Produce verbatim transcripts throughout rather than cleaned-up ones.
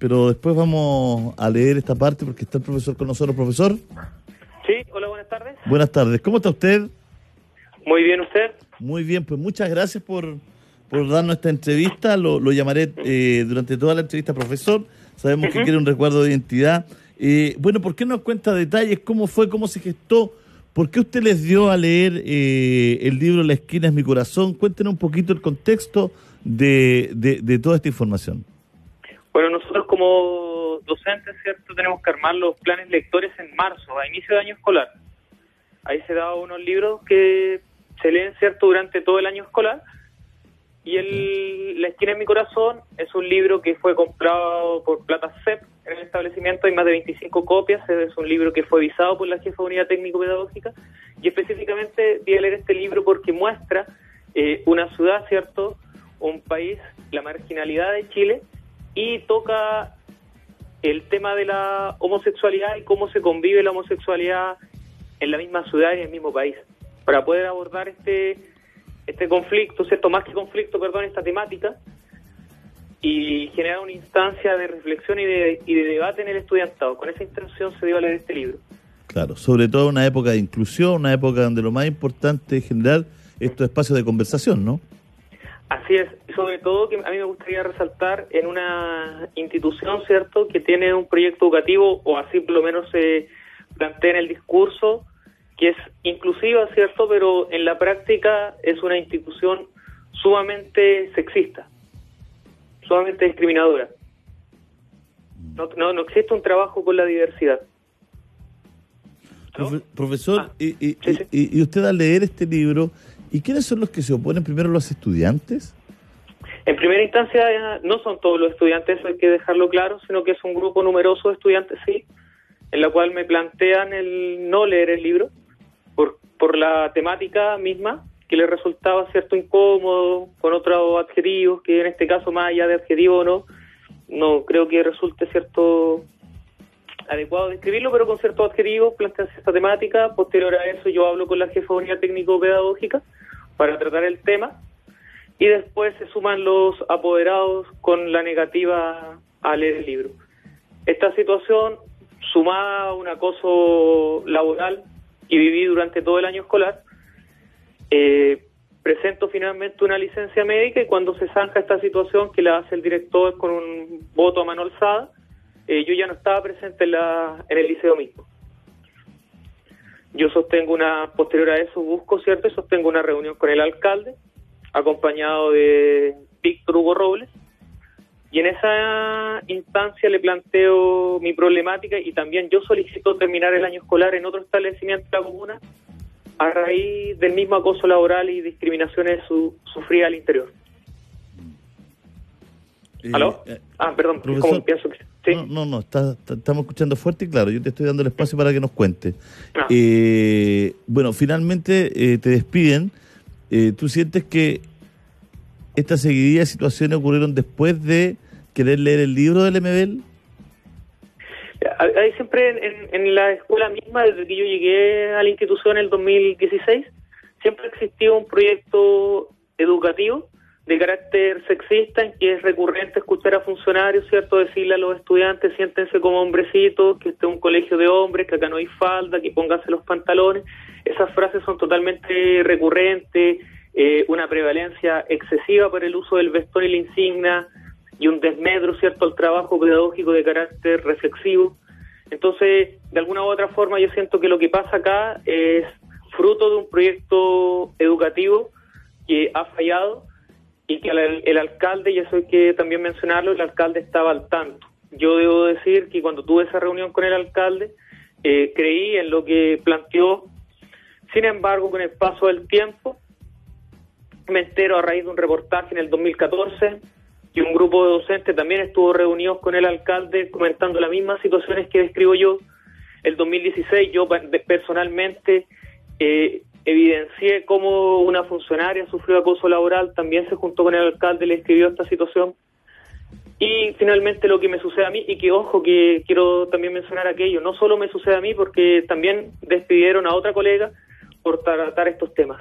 pero después vamos a leer esta parte porque está el profesor con nosotros. Profesor. Sí, hola, buenas tardes. Buenas tardes. ¿Cómo está usted? Muy bien, ¿usted? Muy bien, pues muchas gracias por, por darnos esta entrevista. Lo, lo llamaré eh, durante toda la entrevista, profesor. Sabemos uh-huh. que quiere un recuerdo de identidad. Eh, bueno, ¿por qué no cuenta detalles? ¿Cómo fue? ¿Cómo se gestó? ¿Por qué usted les dio a leer eh, el libro La esquina es mi corazón? Cuéntenos un poquito el contexto de, de, de toda esta información. Bueno, nosotros como docentes, ¿cierto?, tenemos que armar los planes lectores en marzo, a inicio de año escolar. Ahí se dan unos libros que se leen, ¿cierto?, durante todo el año escolar. Y el La esquina en mi corazón es un libro que fue comprado por Plata C E P en el establecimiento, hay más de veinticinco copias, es un libro que fue visado por la jefa de unidad técnico-pedagógica, y específicamente voy a leer este libro porque muestra eh, una ciudad, ¿cierto?, un país, la marginalidad de Chile, y toca el tema de la homosexualidad y cómo se convive la homosexualidad en la misma ciudad y en el mismo país. Para poder abordar este este conflicto, ¿cierto?, más que conflicto, perdón, esta temática, y generar una instancia de reflexión y de, y de debate en el estudiantado. Con esa intención se dio a leer este libro. Claro, sobre todo en una época de inclusión, una época donde lo más importante es generar estos espacios de conversación, ¿no? Así es, sobre todo que a mí me gustaría resaltar en una institución, ¿cierto?, que tiene un proyecto educativo, o así por lo menos se plantea en el discurso, que es inclusiva, ¿cierto?, pero en la práctica es una institución sumamente sexista, sumamente discriminadora. No, no, no existe un trabajo con la diversidad. Profe, profesor, ah, y, y, sí, sí. Y, y usted al leer este libro, ¿y quiénes son los que se oponen? ¿Primero los estudiantes? En primera instancia no son todos los estudiantes, eso hay que dejarlo claro, sino que es un grupo numeroso de estudiantes, sí, en la cual me plantean el no leer el libro por, por la temática misma, que les resultaba cierto incómodo, con otros adjetivos, que en este caso más allá de adjetivo no, no creo que resulte cierto adecuado describirlo, pero con ciertos adjetivos plantean cierta temática. Posterior a eso yo hablo con la jefa de unidad técnico-pedagógica para tratar el tema, y después se suman los apoderados con la negativa a leer el libro. Esta situación, sumada a un acoso laboral que viví durante todo el año escolar, eh, presento finalmente una licencia médica, y cuando se zanja esta situación que la hace el director con un voto a mano alzada, eh, yo ya no estaba presente en, la, en el liceo mismo. Yo sostengo una, posterior a eso busco, ¿cierto?, y sostengo una reunión con el alcalde, acompañado de Víctor Hugo Robles, y en esa instancia le planteo mi problemática, y también yo solicito terminar el año escolar en otro establecimiento de la comuna a raíz del mismo acoso laboral y discriminaciones su, sufridas al interior. Eh, ¿Aló? Eh, ah, perdón, profesor, como pienso que... ¿sí? No, no, no está, está, estamos escuchando fuerte y claro, yo te estoy dando el espacio para que nos cuente. Ah. Eh, bueno, finalmente eh, te despiden. Eh, ¿Tú sientes que esta seguidilla de situaciones ocurrieron después de querer leer el libro del M B L? Hay siempre en, en la escuela misma, desde que yo llegué a la institución en el dos mil dieciséis, siempre existió un proyecto educativo de carácter sexista, en que es recurrente escuchar a funcionarios, ¿cierto?, decirle a los estudiantes, siéntense como hombrecitos, que este es un colegio de hombres, que acá no hay falda, que pónganse los pantalones. Esas frases son totalmente recurrentes, eh, una prevalencia excesiva por el uso del vestón y la insignia, y un desmedro, ¿cierto?, al trabajo pedagógico de carácter reflexivo. Entonces, de alguna u otra forma, yo siento que lo que pasa acá es fruto de un proyecto educativo que ha fallado, y que el, el alcalde, y eso hay que también mencionarlo, el alcalde estaba al tanto. Yo debo decir que cuando tuve esa reunión con el alcalde, eh, creí en lo que planteó. Sin embargo, con el paso del tiempo, me entero a raíz de un reportaje en el dos mil catorce, que un grupo de docentes también estuvo reunidos con el alcalde comentando las mismas situaciones que describo yo. El dos mil dieciséis yo personalmente eh, evidencié cómo una funcionaria sufrió acoso laboral, también se juntó con el alcalde, le escribió esta situación. Y finalmente lo que me sucede a mí, y que ojo que quiero también mencionar aquello, no solo me sucede a mí, porque también despidieron a otra colega por tratar estos temas.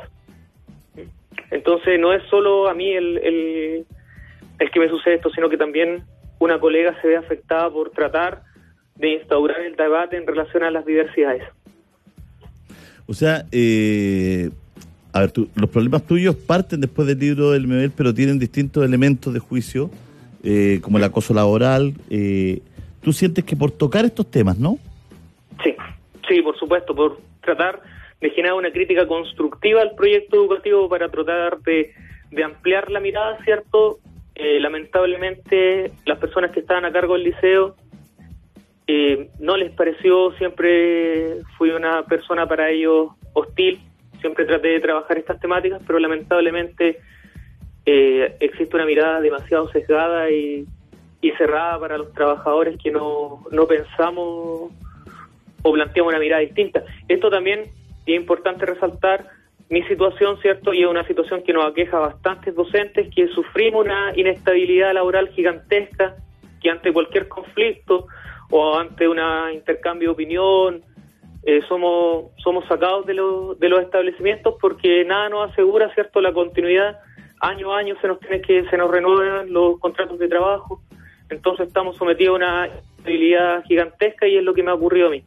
Entonces no es solo a mí el, el, el que me sucede esto, sino que también una colega se ve afectada por tratar de instaurar el debate en relación a las diversidades. O sea, eh, a ver, tú, los problemas tuyos parten después del libro del M B L, pero tienen distintos elementos de juicio, eh, como el acoso laboral. Eh, ¿Tú sientes que por tocar estos temas, no? Sí, sí, por supuesto, por tratar de generar una crítica constructiva al proyecto educativo para tratar de, de ampliar la mirada, ¿cierto? Eh, lamentablemente, las personas que estaban a cargo del liceo eh, no les pareció, siempre fui una persona para ellos hostil, siempre traté de trabajar estas temáticas, pero lamentablemente eh, existe una mirada demasiado sesgada y, y cerrada para los trabajadores que no, no pensamos o planteamos una mirada distinta. Esto también es importante resaltar mi situación, ¿cierto? Y es una situación que nos aqueja a bastantes docentes, que sufrimos una inestabilidad laboral gigantesca, que ante cualquier conflicto o ante un intercambio de opinión, eh, somos somos sacados de, lo, de los establecimientos porque nada nos asegura, ¿cierto?, la continuidad. Año a año se nos tiene que se nos renuevan los contratos de trabajo, entonces estamos sometidos a una inestabilidad gigantesca y es lo que me ha ocurrido a mí.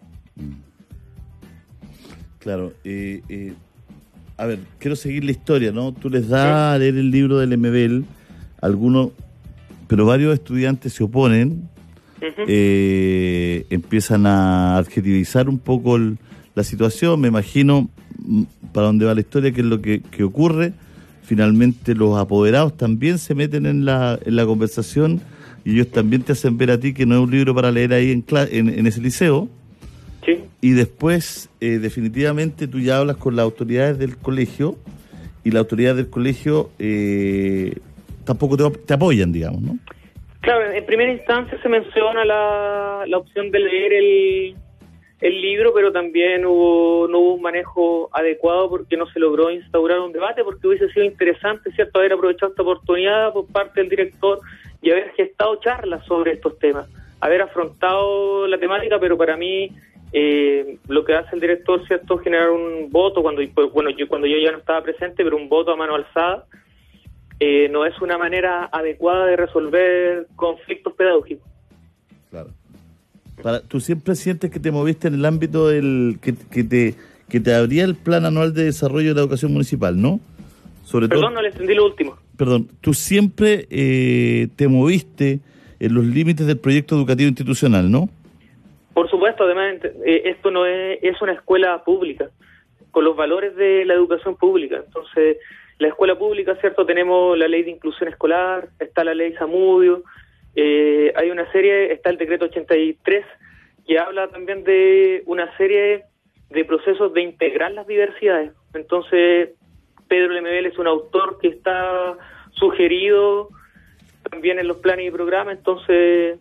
Claro, eh, eh, a ver, quiero seguir la historia, ¿no? Tú les das a leer el libro del M B L, algunos, pero varios estudiantes se oponen, uh-huh. eh, empiezan a adjetivizar un poco el, la situación, me imagino, para dónde va la historia, qué es lo que, que ocurre. Finalmente los apoderados también se meten en la, en la conversación y ellos también te hacen ver a ti que no es un libro para leer ahí en, en, en ese liceo. Sí. Y después, eh, definitivamente, tú ya hablas con las autoridades del colegio y las autoridades del colegio eh, tampoco te, te apoyan, digamos, ¿no? Claro, en primera instancia se menciona la, la opción de leer el, el libro, pero también hubo no hubo un manejo adecuado porque no se logró instaurar un debate, porque hubiese sido interesante, ¿cierto?, haber aprovechado esta oportunidad por parte del director y haber gestado charlas sobre estos temas, haber afrontado la temática, pero para mí... Eh, lo que hace el director, ¿cierto?, generar un voto cuando bueno yo cuando yo ya no estaba presente, pero un voto a mano alzada, eh, no es una manera adecuada de resolver conflictos pedagógicos. Claro. Para, ¿tú siempre sientes que te moviste en el ámbito del que, que te que te abría el plan anual de desarrollo de la educación municipal, ¿no? Sobre Perdón, todo, no le entendí lo último. Perdón, tú siempre eh, te moviste en los límites del proyecto educativo institucional, ¿no? Por supuesto, además, eh, esto no es, es una escuela pública, con los valores de la educación pública. Entonces, la escuela pública, ¿cierto? Tenemos la ley de inclusión escolar, está la ley Zamudio, eh, hay una serie, está el decreto ochenta y tres, que habla también de una serie de procesos de integrar las diversidades. Entonces, Pedro Lemebel es un autor que está sugerido también en los planes y programas, entonces...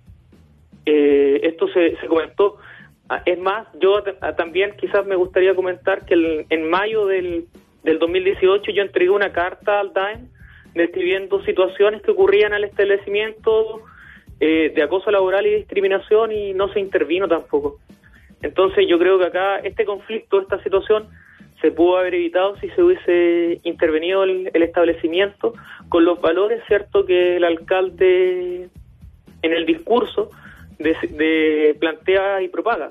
Eh, esto se, se comentó. Es más, yo a, también quizás me gustaría comentar que el, en mayo del, del dos mil dieciocho yo entregué una carta al D A E M describiendo situaciones que ocurrían al establecimiento eh, de acoso laboral y discriminación y no se intervino tampoco. Entonces yo creo que acá este conflicto, esta situación se pudo haber evitado si se hubiese intervenido el, el establecimiento con los valores, ¿cierto?, que el alcalde en el discurso De, de plantea y propaga.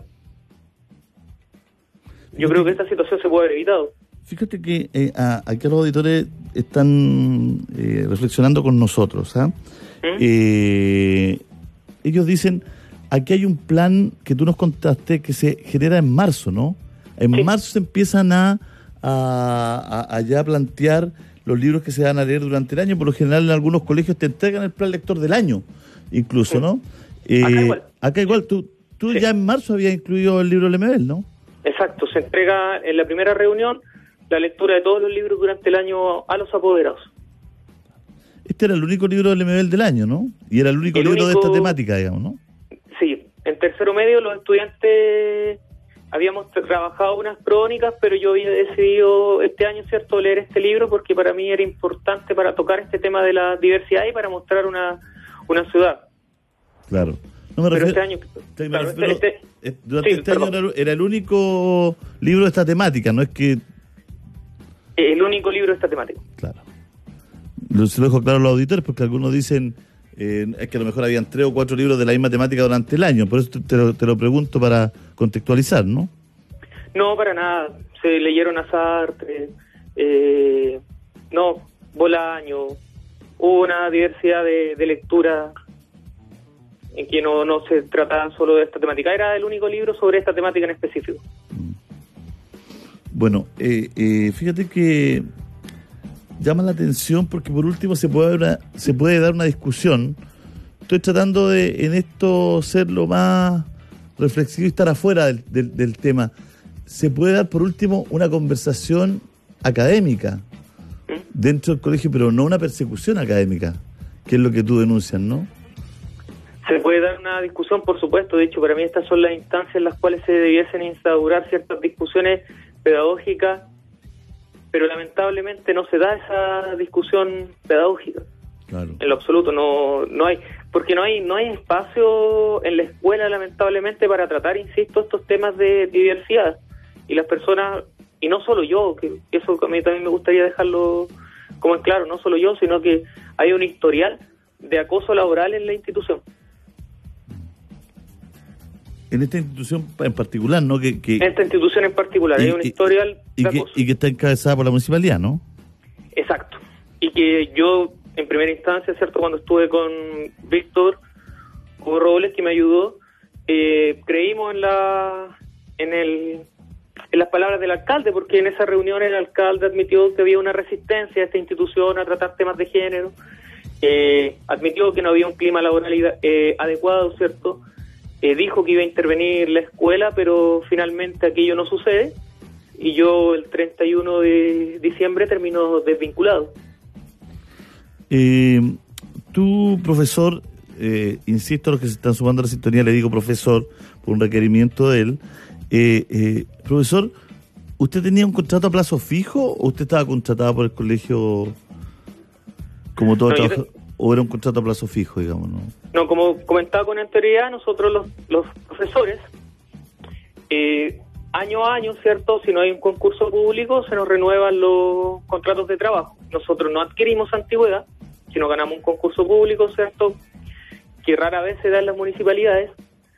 Yo creo que esta situación se puede haber evitado. Fíjate que eh, a, aquí los auditores están eh, reflexionando con nosotros. ¿eh? ¿Mm? Eh, ellos dicen, aquí hay un plan que tú nos contaste que se genera en marzo, ¿no? En sí. marzo se empiezan a, a, a, a ya plantear los libros que se van a leer durante el año. Por lo general en algunos colegios te entregan el plan lector del año, incluso, ¿no? Eh, acá igual. Acá igual, tú, tú sí. ya en marzo habías incluido el libro del M B L, ¿no? Exacto, se entrega en la primera reunión la lectura de todos los libros durante el año a los apoderados. Este era el único libro del M B L del año, ¿no? Y era el único el libro único... de esta temática, digamos, ¿no? Sí, en tercero medio los estudiantes habíamos trabajado unas crónicas, pero yo había decidido este año, ¿cierto?, leer este libro porque para mí era importante para tocar este tema de la diversidad y para mostrar una, una ciudad. Claro. No me refiero, este año, te, me claro, refiero este, durante sí, este perdón. año era el único libro de esta temática, no es que... El único libro de esta temática. Claro. Se lo dejo claro a los auditores porque algunos dicen, Eh, es que a lo mejor habían tres o cuatro libros de la misma temática durante el año, por eso te, te, lo, te lo pregunto para contextualizar, ¿no? No, para nada. Se leyeron a Sartre, eh, no, Bolaño, hubo una diversidad de, de lecturas en que no, no se trataba solo de esta temática. Era el único libro sobre esta temática en específico. Bueno, eh, eh, fíjate que llama la atención porque por último se puede, una, se puede dar una discusión. Estoy tratando de en esto ser lo más reflexivo y estar afuera del, del, del tema. Se puede dar por último una conversación académica dentro del colegio, pero no una persecución académica, que es lo que tú denuncias, ¿no? Se puede dar una discusión, por supuesto. De hecho, para mí estas son las instancias en las cuales se debiesen instaurar ciertas discusiones pedagógicas, pero lamentablemente no se da esa discusión pedagógica. Claro. En lo absoluto no no hay, porque no hay no hay espacio en la escuela, lamentablemente, para tratar, insisto, estos temas de diversidad. Y las personas, y no solo yo, que eso a mí también me gustaría dejarlo como en claro, no solo yo, sino que hay un historial de acoso laboral en la institución. En esta institución en particular, ¿no? Que, que, en esta institución en particular, y, hay un y, historial y de que, acoso. Y que está encabezada por la municipalidad, ¿no? Exacto. Y que yo, en primera instancia, ¿cierto? Cuando estuve con Víctor Hugo Robles, que me ayudó, eh, creímos en la en el en las palabras del alcalde, porque en esa reunión el alcalde admitió que había una resistencia a esta institución a tratar temas de género, eh, admitió que no había un clima laboral eh, adecuado, ¿cierto? Eh, dijo que iba a intervenir la escuela, pero finalmente aquello no sucede, y yo el treinta y uno de diciembre termino desvinculado. Eh, tú, profesor, eh, insisto a los que se están sumando a la sintonía, le digo profesor por un requerimiento de él. Eh, eh, profesor, ¿usted tenía un contrato a plazo fijo o usted estaba contratado por el colegio como todo no, trabajo, te... o era un contrato a plazo fijo, digamos, ¿no? No, como comentaba con anterioridad, nosotros los, los profesores, eh, año a año, ¿cierto? Si no hay un concurso público, se nos renuevan los contratos de trabajo. Nosotros no adquirimos antigüedad, sino ganamos un concurso público, ¿cierto? Que rara vez se da en las municipalidades.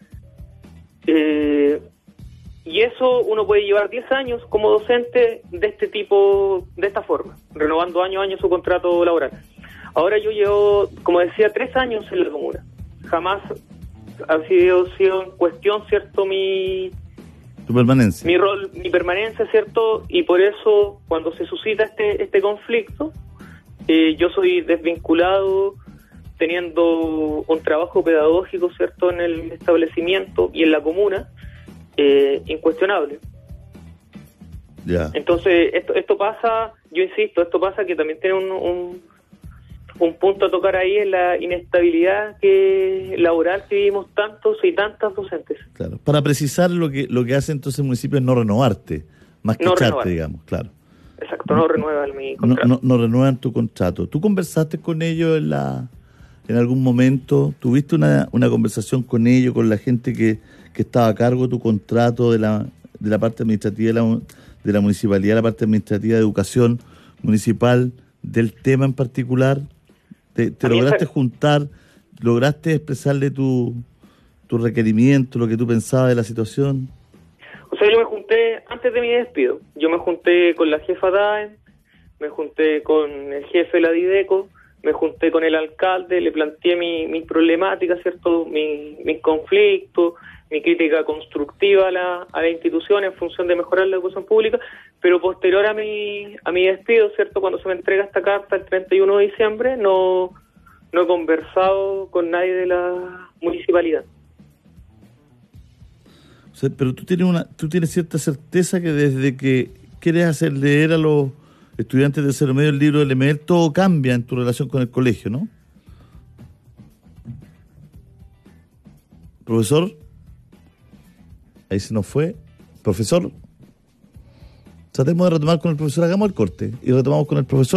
Eh, y eso uno puede llevar diez años como docente de este tipo, de esta forma, renovando año a año su contrato laboral. Ahora yo llevo, como decía, tres años en la comuna. Jamás ha sido, sido en cuestión, ¿cierto?, mi... Tu permanencia. Mi rol, mi permanencia, ¿cierto? Y por eso, cuando se suscita este este conflicto, eh, yo soy desvinculado, teniendo un trabajo pedagógico, ¿cierto?, en el establecimiento y en la comuna, eh, incuestionable. Ya. Entonces, esto esto pasa, yo insisto, esto pasa que también tiene un... un Un punto a tocar ahí es la inestabilidad que laboral que vivimos tantos y tantas docentes. Claro. Para precisar, lo que lo que hace entonces el municipio es no renovarte, más que no echarte, renovar. digamos, claro. Exacto, no, no renuevan mi contrato. No, no, no renuevan tu contrato. ¿Tú conversaste con ellos en la en algún momento? ¿Tuviste una, una conversación con ellos, con la gente que, que estaba a cargo de tu contrato, de la de la parte administrativa de la, de la municipalidad, la parte administrativa de educación municipal, del tema en particular? ¿Te, te lograste esa... juntar, lograste expresarle tu, tu requerimiento, lo que tú pensabas de la situación? O sea, yo me junté, antes de mi despido, yo me junté con la jefa D A E M, me junté con el jefe de la Dideco, me junté con el alcalde, le planteé mi, mi problemática, ¿cierto? Mi, mi conflicto, mi crítica constructiva a la, a la institución en función de mejorar la educación pública, pero posterior a mi a mi despido, ¿cierto? Cuando se me entrega esta carta el treinta y uno de diciembre, no, no he conversado con nadie de la municipalidad. O sea, pero tú tienes una tú tienes cierta certeza que desde que quieres hacer leer a los estudiantes de tercero medio el libro del M E L, todo cambia en tu relación con el colegio, ¿no? Profesor, ahí se nos fue. Profesor, tratemos de retomar con el profesor, hagamos el corte y retomamos con el profesor.